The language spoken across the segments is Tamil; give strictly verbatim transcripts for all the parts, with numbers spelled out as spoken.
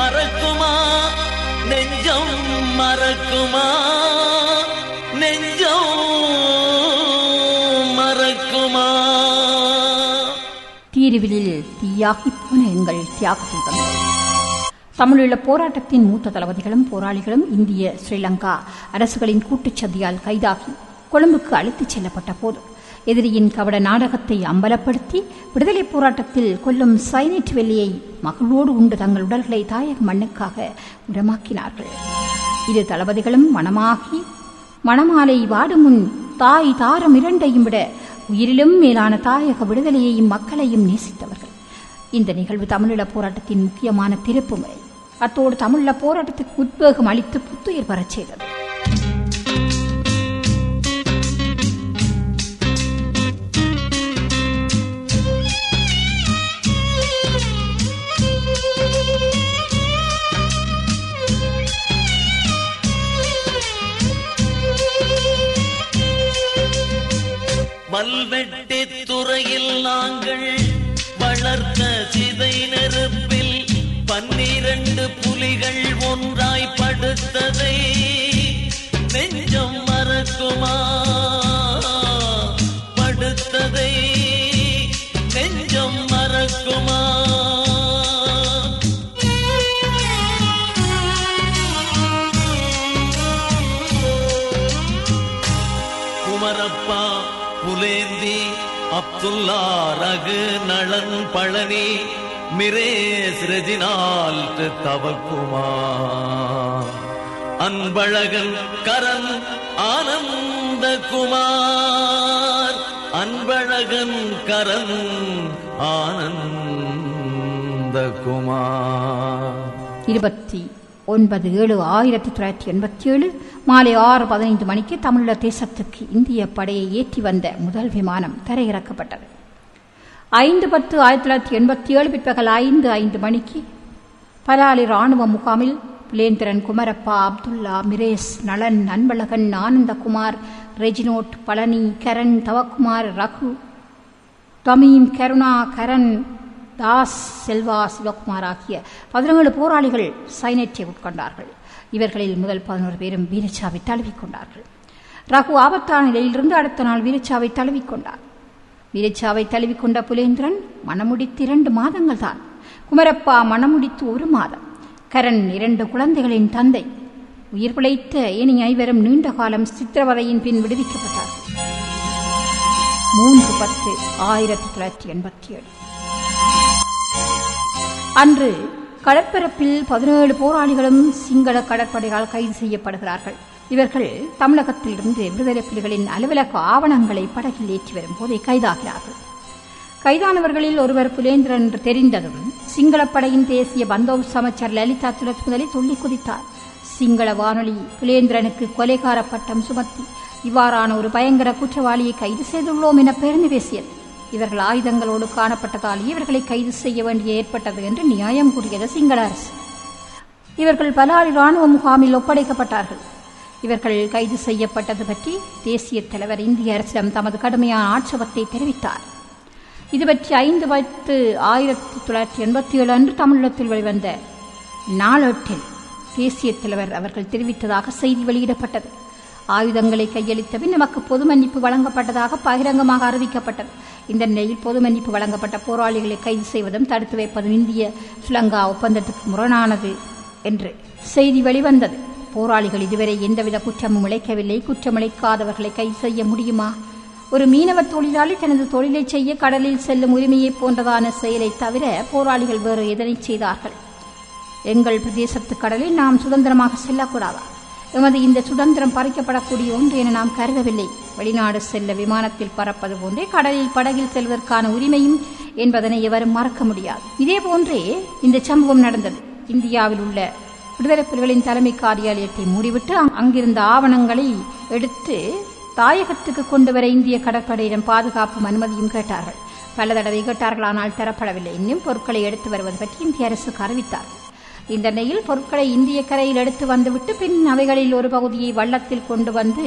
மறக்குமா நெஞ்சம் மறக்குமா நெஞ்சம் மறக்குமா. தீருவிலில் தீயாகி போன எங்கள் தியாக தீபங்கள். தமிழீழ போராட்டத்தின் மூத்த தளபதிகளும் போராளிகளும் இந்திய ஸ்ரீலங்கா அரசுகளின் கூட்டுச்சதியால் கைதாகி கொழும்புக்கு அழைத்துச் செல்லப்பட்ட போது எதிரியின் கவட நாடகத்தை அம்பலப்படுத்தி விடுதலை போராட்டத்தில் கொல்லும் சைனட் வெள்ளியை மகளோடு உண்டு தங்கள் உடல்களை தாயக மண்ணுக்காக உரமாக்கினார்கள். இரு தளபதிகளும் மனமாகி மணமாலை வாடும் முன் தாய் தாரம் இரண்டையும் விட உயிரிலும் மேலான தாயக விடுதலையையும் மக்களையும் நேசித்தவர்கள். இந்த நிகழ்வு தமிழீழ போராட்டத்தின் முக்கியமான திருப்பு முறை. அத்தோடு தமிழீழ போராட்டத்துக்கு உத்வேகம் அளித்து புத்துயிர் பெறச் செய்தது. மல்வெட்டி துறையில் நாங்கள் வளர்த்த சிதை நெருப்பில் பன்னிரண்டு புலிகள் ஒன்றாய் படுத்ததை நெஞ்சம் மறக்குமா படுத்ததை நெஞ்சம் மறக்குமா. குமரப்பா புலேந்தி அப்துல்லா ரகு நளன் பழனி மிரேஸ் ரெஜினால்ட் தவக்குமா அன்பழகன் கரண் ஆனந்த குமார் அன்பழகன் கரண் ஆனந்த குமார். இருபத்தி ஒன்பது ஏழு ஆயிரத்தி தொள்ளாயிரத்தி எண்பத்தி ஏழு மாலை ஆறு பதினைந்து மணிக்கு தமிழீழ தேசத்துக்கு இந்திய படையை ஏற்றி வந்த முதல் விமானம் தரையிறக்கப்பட்டது. ஐந்து பத்து ஆயிரத்தி தொள்ளாயிரத்தி எண்பத்தி ஏழு பிற்பகல் ஐந்து ஐந்து மணிக்கு பலாலி ராணுவ முகாமில் புலேந்திரன், குமரப்பா, அப்துல்லா, மிரேஸ், நளன், அன்பழகன், ஆனந்தகுமார், ரெஜினோட், பழனி, கரண், தவக்குமார், ரகு, தமீம், கருணா, கரண், தாஸ், செல்வா, சிவகுமார் ஆகிய பதினேழு போராளிகள் சைனட்டை உட்கொண்டார்கள். இவர்களில் முதல் பதினோரு பேரும் வீரச்சாவை தழுவிக்கொண்டார்கள். ரகு ஆபத்தான நிலையிலிருந்து அடுத்த நாள் வீரச்சாவை தழுவிக்கொண்டார். வீரச்சாவை தழுவிக்கொண்ட புலேந்திரன் மணமுடித்து இரண்டு மாதங்கள் தான். குமரப்பா மணமுடித்து ஒரு மாதம். கரண் இரண்டு குழந்தைகளின் தந்தை. உயிர் பிழைத்த ஏனைய ஐவரும் நீண்ட காலம் சித்திரவதையின் பின் விடுவிக்கப்பட்டார்கள். மூன்று பத்து ஆயிரத்தி தொள்ளாயிரத்தி எண்பத்தி ஏழு அன்று கடற்பரப்பில் பதினேழு போராளிகளும் சிங்கள கடற்படையால் கைது செய்யப்படுகிறார்கள். இவர்கள் தமிழகத்திலிருந்து விடுதலை புலிகளின் அலுவலக ஆவணங்களை படகில் ஏற்றி வரும் போதே கைதாகிறார்கள். கைதானவர்களில் ஒருவர் புலேந்திரன் என்று தெரிந்ததும் சிங்களப்படையின் தேசிய பந்தோபஸ்து அமைச்சர் லலிதா துலத்முதலி துள்ளி குதித்தார். சிங்கள வானொலி புலேந்திரனுக்கு கொலைகார பட்டம் சுமத்தி இவ்வாறான ஒரு பயங்கர குற்றவாளியை கைது செய்துள்ளோம் என பெருமை பேசியது. இவர்கள் ஆயுதங்களோடு காணப்பட்டதால் இவர்களை கைது செய்ய வேண்டிய ஏற்பட்டது என்று நியாயம் கூறியது சிங்கள அரசு. இவர்கள் பலாலி ராணுவ முகாமில் ஒப்படைக்கப்பட்டார்கள். இவர்கள் கைது செய்யப்பட்டது பற்றி தேசிய தலைவர் இந்திய அரசிடம் தமது கடுமையான ஆட்சேபத்தை தெரிவித்தார். இது பற்றி ஐந்து பத்து ஆயிரத்தி தொள்ளாயிரத்தி எண்பத்தி ஏழு அன்று தமிழகத்தில் வெளிவந்த நாளேட்டில் தேசிய தலைவர் அவர்கள் தெரிவித்ததாக செய்தி வெளியிடப்பட்டது. ஆயுதங்களை கையளித்த பின் நமக்கு பொது மன்னிப்பு வழங்கப்பட்டதாக பகிரங்கமாக அறிவிக்கப்பட்டது. இந்த நிலையில் பொது மன்னிப்பு வழங்கப்பட்ட போராளிகளை கைது செய்வதும் தடுத்து வைப்பதும் இந்திய ஸ்ரீலங்கா ஒப்பந்தத்துக்கு முரணானது என்று செய்தி வெளிவந்தது. போராளிகள் இதுவரை எந்தவித குற்றமும் இழைக்கவில்லை. குற்றம் இழைக்காதவர்களை கைது செய்ய முடியுமா? ஒரு மீனவ தொழிலாளி தனது தொழிலை செய்ய கடலில் செல்லும் உரிமையை போன்றதான செயலை தவிர போராளிகள் வேறு எதனை செய்தார்கள்? எங்கள் பிரதேசத்து கடலில் நாம் சுதந்திரமாக செல்லக்கூடாதா? எமது இந்த சுதந்திரம் பறிக்கப்படக்கூடிய ஒன்று என நாம் கருதவில்லை. வெளிநாடு செல்ல விமானத்தில் பறப்பது போன்றே கடலில் படகில் செல்வதற்கான உரிமையும் என்பதனை எவரும் மறக்க முடியாது. இதே போன்றே இந்த சம்பவம் நடந்தது. இந்தியாவில் உள்ள விடுதலை புலிகளின் தலைமை காரியாலயத்தை மூடிவிட்டு அங்கிருந்த ஆவணங்களை எடுத்து தாயகத்துக்கு கொண்டு வர இந்திய கடற்படையிடம் பாதுகாப்பும் அனுமதியும் கேட்டார்கள். பல தடவை கேட்டார்கள், ஆனால் தரப்படவில்லை. இன்னும் பொருட்களை எடுத்து வருவது பற்றி இந்திய அரசுக்கு அறிவித்தார்கள். இந்த நிலையில் பொருட்களை இந்திய கரையில் எடுத்து வந்துவிட்டு பின் அவைகளில் ஒரு பகுதியை வள்ளத்தில் கொண்டு வந்து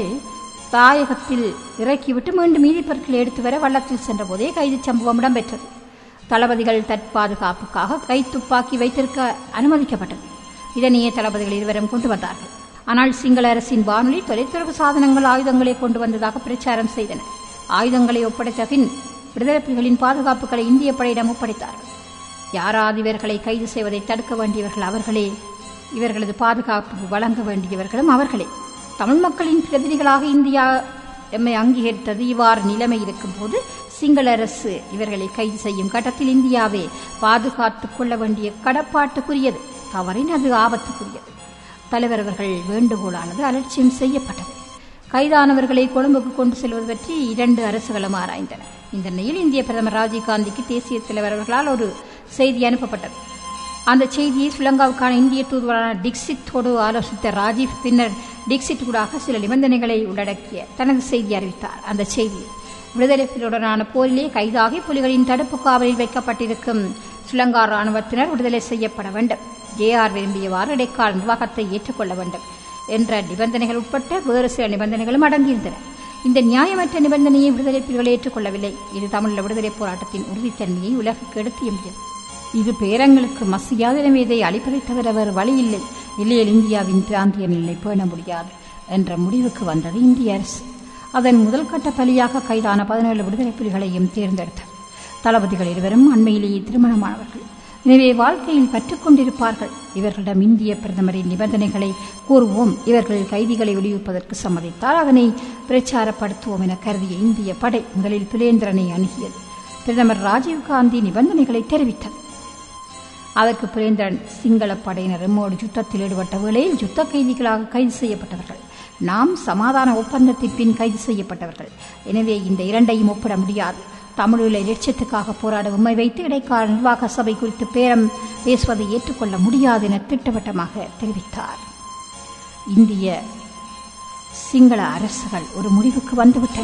தாயகத்தில் இறக்கிவிட்டு மீண்டும் மீதி பொருட்களை எடுத்து வர வள்ளத்தில் சென்ற போதே கைது சம்பவம் இடம்பெற்றது. தளபதிகள் தற்பாதுகாப்புக்காக கைத்துப்பாக்கி வைத்திருக்க அனுமதிக்கப்பட்டது. இதனையே தளபதிகள் இருவரும் கொண்டு வந்தார்கள். ஆனால் சிங்கள அரசின் வானொலி தொலைத்தொடர்பு சாதனங்கள் ஆயுதங்களை கொண்டு வந்ததாக பிரச்சாரம் செய்தன. ஆயுதங்களை ஒப்படைத்த பின் விடுதலை புலிகளின் பாதுகாப்புகளை இந்திய படையிடம் ஒப்படைத்தார்கள். யாராவது இவர்களை கைது செய்வதை தடுக்க வேண்டியவர்கள் அவர்களே, இவர்களது பாதுகாப்பு வழங்க வேண்டியவர்களும் அவர்களே. தமிழ் மக்களின் பிரதிநிதிகளாக இந்தியா எம்மை அங்கீகரித்தது. இவ்வாறு நிலைமை இருக்கும் போது சிங்கள அரசு இவர்களை கைது செய்யும் கட்டத்தில் இந்தியாவை பாதுகாத்துக் கொள்ள வேண்டிய கடப்பாட்டுக்குரியது. தவறின் அது ஆபத்துக்குரியது. தலைவர் அவர்கள் வேண்டுகோளானது அலட்சியம் செய்யப்பட்டது. கைதானவர்களை கொழும்புக்கு கொண்டு செல்வது பற்றி இரண்டு அரசுகளும் ஆராய்ந்தன. இந்த நிலையில் இந்திய பிரதமர் ராஜீவ்காந்திக்கு தேசிய தலைவர் அவர்களால் ஒரு செய்தி அனுப்பப்பட்டது. அந்த செய்தியை ஸ்ரீலங்காவுக்கான இந்திய தூதுவரான டிக்சித்தோடு ஆலோசித்த ராஜீவ் பின்னர் டிக்சிட் ஊடாக சில நிபந்தனைகளை உள்ளடக்கிய தனது செய்தி அறிவித்தார். அந்த செய்தி விடுதலை புலிகளுடனான போரிலே கைதாகி புலிகளின் தடுப்பு காவலில் வைக்கப்பட்டிருக்கும் ஸ்ரீலங்கா ராணுவத்தினர் விடுதலை செய்யப்பட வேண்டும், ஜே ஆர் விரும்பியவாறு இடைக்கால நிர்வாகத்தை ஏற்றுக்கொள்ள வேண்டும் என்ற நிபந்தனைகள் உட்பட்ட வேறு சில நிபந்தனைகளும் அடங்கியிருந்தன. இந்த நியாயமற்ற நிபந்தனையை விடுதலை புலிகள் ஏற்றுக்கொள்ளவில்லை. இது தமிழ் விடுதலை போராட்டத்தின் உறுதித்தன்மையை உலகுக்கு எடுத்து எம்பியது. இது பேரங்களுக்கு மசியாத எனவே இதை அளிப்பதை தவிர வேறு வழி இல்லை, இல்லையில் இந்தியாவின் பிராந்திய நிலை பேண முடியாது என்ற முடிவுக்கு வந்தது இந்திய அரசு. அதன் முதல் கட்ட பலியாக கைதான பதினேழு விடுதலை புலிகளையும் தேர்ந்தெடுத்தது. தளபதிகள் இருவரும் அண்மையிலேயே திருமணமானவர்கள். எனவே வாழ்க்கையில் கற்றுக்கொண்டிருப்பார்கள். இவர்களிடம் இந்திய பிரதமரின் நிபந்தனைகளை கூறுவோம், இவர்கள் கைதிகளை விடுவிப்பதற்கு சம்மதித்தால் அதனை பிரச்சாரப்படுத்துவோம் என கருதிய இந்திய படை முதலில் புலேந்திரனை அணுகியது. பிரதமர் ராஜீவ்காந்தி நிபந்தனைகளை தெரிவித்தது. அதற்கு புலேந்திரன் சிங்கள படையினர் எம்மோடு யுத்தத்தில் ஈடுபட்ட வேளையில் யுத்த கைதிகளாக கைது செய்யப்பட்டவர்கள், நாம் சமாதான ஒப்பந்தத்தின் பின் கைது செய்யப்பட்டவர்கள், எனவே இந்த இரண்டையும் ஒப்பிட முடியாது. தமிழீழ இலட்சியத்துக்காக போராட உண்மை வைத்து இடைக்கால நிர்வாக சபை குறித்து பேரம் பேசுவதை ஏற்றுக்கொள்ள முடியாது என திட்டவட்டமாக தெரிவித்தார். இந்திய சிங்கள அரசுகள் ஒரு முடிவுக்கு வந்துவிட்டன.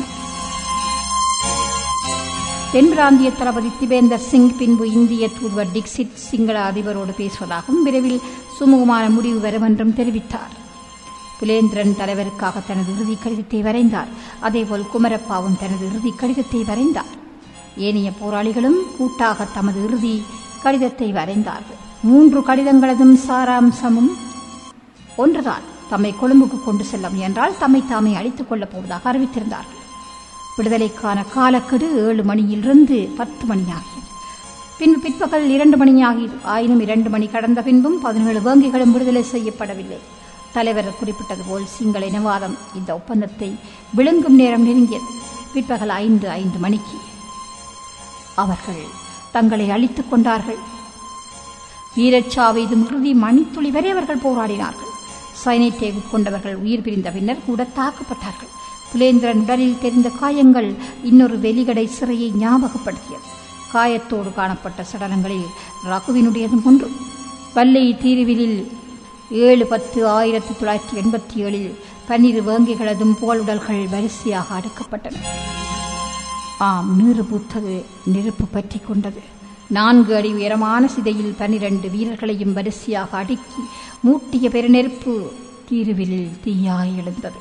தென் பிராந்திய தளபதி திபேந்தர் சிங் பின்பு இந்திய தூதுவர் டிக்சித் சிங்கள அதிபரோடு பேசுவதாகவும் விரைவில் சுமூகமான முடிவு வரும் என்றும் தெரிவித்தார். புலேந்திரன் தலைவருக்காக தனது இறுதி கடிதத்தை வரைந்தார். அதேபோல் குமரப்பாவும் தனது இறுதி கடிதத்தை வரைந்தார். ஏனைய போராளிகளும் கூட்டாக தமது இறுதி கடிதத்தை வரைந்தார்கள். மூன்று கடிதங்களதும் சாராம்சமும் ஒன்றுதான். தம்மை கொழும்புக்கு கொண்டு செல்ல முயன்றால் தம்மை தாமே அழித்துக் கொள்ளப் போவதாக அறிவித்திருந்தார்கள். விடுதலைக்கான காலக்கெடு ஏழு மணியிலிருந்து பத்து மணியாகியது. பின்பு பிற்பகல் இரண்டு மணியாகியது. ஆயினும் இரண்டு மணி கடந்த பின்பும் பதினேழு வேங்கிகளும் விடுதலை செய்யப்படவில்லை. தலைவர் குறிப்பிட்டது போல் சிங்கள இனவாதம் இந்த ஒப்பந்தத்தை விழுங்கும் நேரம் நெருங்கியது. பிற்பகல் ஐந்து ஐந்து மணிக்கு அவர்கள் தங்களை அழித்துக் கொண்டார்கள். வீரச்சாவைதும் இறுதி மணித்துளி வரை அவர்கள் போராடினார்கள். சைனைட்டை உட்கொண்டவர்கள் உயிர் பிரிந்த பின்னர் கூட தாக்கப்பட்டார்கள். புலேந்திரன் உடலில் தெரிந்த காயங்கள் இன்னொரு வெலிகடை சிறையை ஞாபகப்படுத்தியது. காயத்தோடு காணப்பட்ட சடலங்களில் ரகுவினுடையதும் ஒன்று. வல்லை தீருவிலில் ஏழு பத்து ஆயிரத்தி தொள்ளாயிரத்தி எண்பத்தி ஏழில் பன்னிரு வேங்கிகளதும் புகழுடல்கள் வரிசையாக அடுக்கப்பட்டன. ஆம், நீறு பூத்தது, நெருப்பு பற்றி கொண்டது. நான்கு அடி உயரமான சிதையில் பன்னிரண்டு வீரர்களையும் வரிசையாக அடுக்கி மூட்டிய பெருநெருப்பு தீருவிலில் தீயாய் எழுந்தது.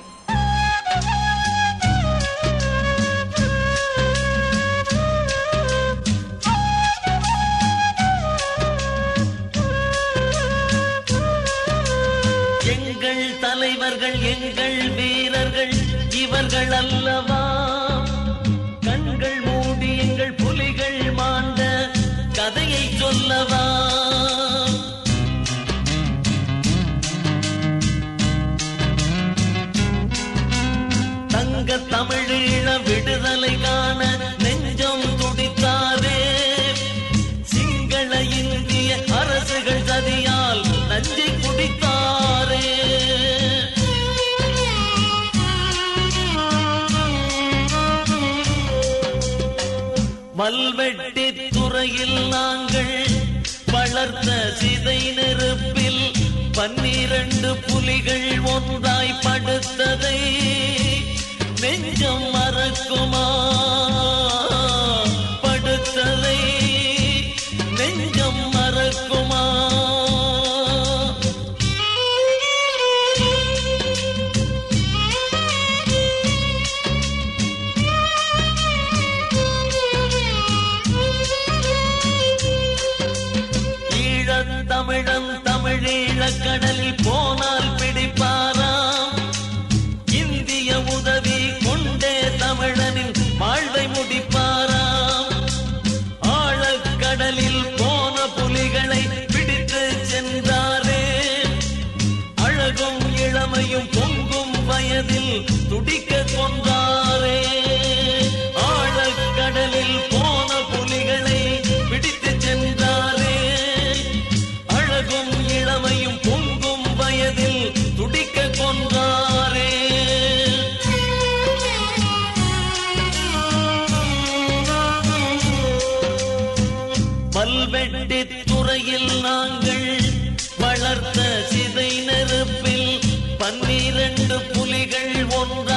எங்கள் தலைவர்கள் எங்கள் வீரர்கள் இவர்கள் அல்லவா, கண்கள் மூடி எங்கள் புலிகள் மாண்ட கதையை சொல்லவா. தங்க தமிழீழ விடுதலை காண நெஞ்சம் துடித்தாரே, சிங்கள இந்திய அரசுகள் சதியால் நஞ்சை குடித்தாரே. மல்வெட்டி துறையில் நாங்கள் வளர்த்த சிதை நெருப்பில் பன்னிரண்டு புலிகள் ஒன்றாய் படுத்ததை நெஞ்சம் மறக்குமா, படுத்ததை நெஞ்சம் மறக்குமா. கள்ளக்கடலில் போனால் பிடிப்பாராம். இந்திய உதவி கொண்டே தமிழனின் வாழ்வை முடிப்பாராம். ஆழக்கடலில் போன புலிகளை பிடித்து சென்றாரே, அழகும் இளமையும் பொங்கும் வயதில் துடிக்க கொன்றாரே. ஆழக்கடலில் போன புலிகளை பிடித்து சென்றாரே, அழகும் இளமையும் பொங்கும் வயதில் துடிக்க கொன்றாரே. பல்வெட்டி துறையில் நாங்கள் வளர்த்த சிதை நெருப்பில் பன்னிரண்டு புலிகள் ஒன்றாக